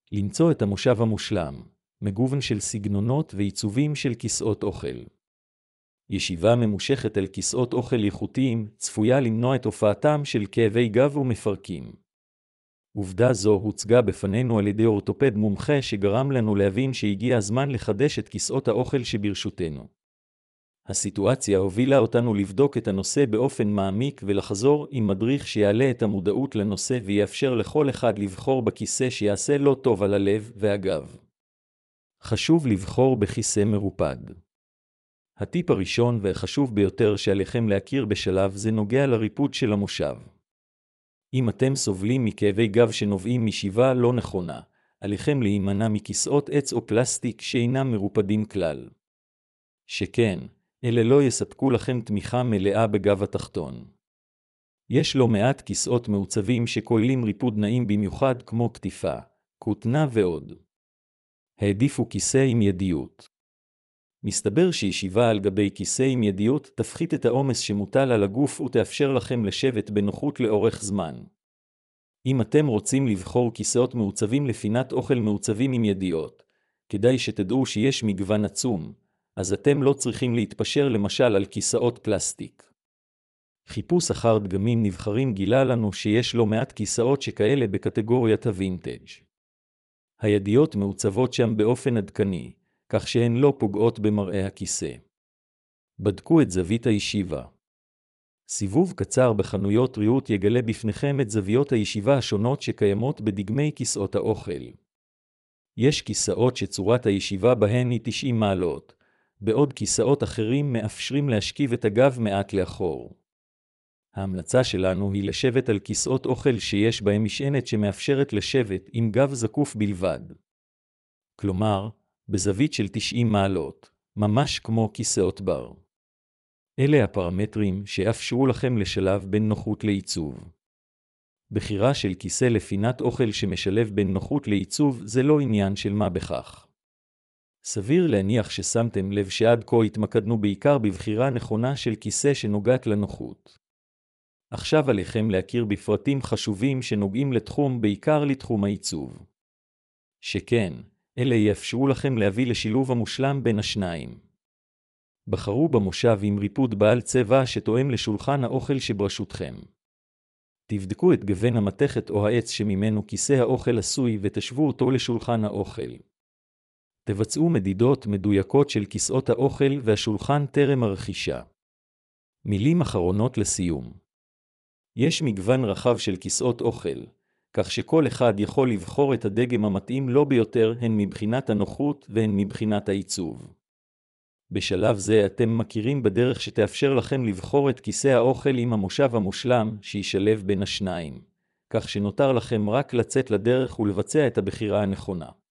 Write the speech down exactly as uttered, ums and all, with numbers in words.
למצוא את המושב המושלם, מגוון של סגנונות ועיצובים של כיסאות אוכל. ישיבה ממושכת על כיסאות אוכל איכותיים צפויה למנוע את הופעתם של כאבי גב ומפרקים. עובדה זו הוצגה בפנינו על ידי אורתופד מומחה שגרם לנו להבין שהגיע הזמן לחדש את כיסאות האוכל שברשותנו. הסיטואציה הובילה אותנו לבדוק את הנושא באופן מעמיק ולחזור עם מדריך שיעלה את המודעות לנושא ויאפשר לכל אחד לבחור בכיסא שיעשה לו טוב על הלב והגב. חשוב לבחור בכיסא מרופד. הטיפ הראשון והחשוב ביותר שעליכם להכיר בשלב זה נוגע לריפוד של המושב. אם אתם סובלים מכאבי גב שנובעים מישיבה לא נכונה, עליכם להימנע מכיסאות עץ או פלסטיק שאינם מרופדים כלל. שכן, אלה לא יספקו לכם תמיכה מלאה בגב התחתון. יש לא מעט כיסאות מעוצבים שכוללים ריפוד נעים במיוחד כמו כתיפה, כותנה ועוד. העדיפו כיסא עם ידיות. מסתבר שישיבה על גבי כיסא עם ידיות תפחית את העומס שמוטל על הגוף ותאפשר לכם לשבת בנוחות לאורך זמן. אם אתם רוצים לבחור כיסאות מעוצבים לפינת אוכל מעוצבים עם ידיות, כדאי שתדעו שיש מגוון עצום, אז אתם לא צריכים להתפשר למשל על כיסאות פלסטיק. חיפוש אחר דגמים נבחרים גילה לנו שיש לא מעט כיסאות שכאלה בקטגוריית הווינטג'. הידיות מעוצבות שם באופן עדכני, כך שהן לא פוגעות במראה הכיסא. בדקו את זווית הישיבה. סיבוב קצר בחנויות ריהוט יגלה בפניכם את זוויות הישיבה השונות שקיימות בדגמי כיסאות האוכל. יש כיסאות שצורת הישיבה בהן היא תשעים מעלות, בעוד כיסאות אחרים מאפשרים להשכיב את הגב מעט לאחור. ההמלצה שלנו היא לשבת על כיסאות אוכל שיש בהם משענת שמאפשרת לשבת עם גב זקוף בלבד. כלומר, בזווית של תשעים מעלות, ממש כמו כיסאות בר. אלה הפרמטרים שיאפשרו לכם לשלב בין נוחות לעיצוב. בחירה של כיסא לפינת אוכל שמשלב בין נוחות לעיצוב זה לא עניין של מה בכך. סביר להניח ששמתם לב שעד כה התמקדנו בעיקר בבחירה נכונה של כיסא שנוגעת לנוחות. עכשיו עליכם להכיר בפרטים חשובים שנוגעים לתחום, בעיקר לתחום העיצוב. שכן, אלה יאפשרו לכם להביא לשילוב המושלם בין השניים. בחרו במושב עם ריפוד בעל צבע שתואם לשולחן האוכל שברשותכם. תבדקו את גוון המתכת או העץ שממנו כיסא האוכל עשוי ותשוו אותו לשולחן האוכל. תבצעו מדידות מדויקות של כיסאות האוכל והשולחן טרם הרכישה. מילים אחרונות לסיום. יש מגוון רחב של כיסאות אוכל, כך שכל אחד יכול לבחור את הדגם המתאים לו ביותר הן מבחינת הנוחות והן מבחינת העיצוב. בשלב זה אתם מכירים בדרך שתאפשר לכם לבחור את כיסא האוכל עם המושב המושלם שישלב בין השניים, כך שנותר לכם רק לצאת לדרך ולבצע את הבחירה הנכונה.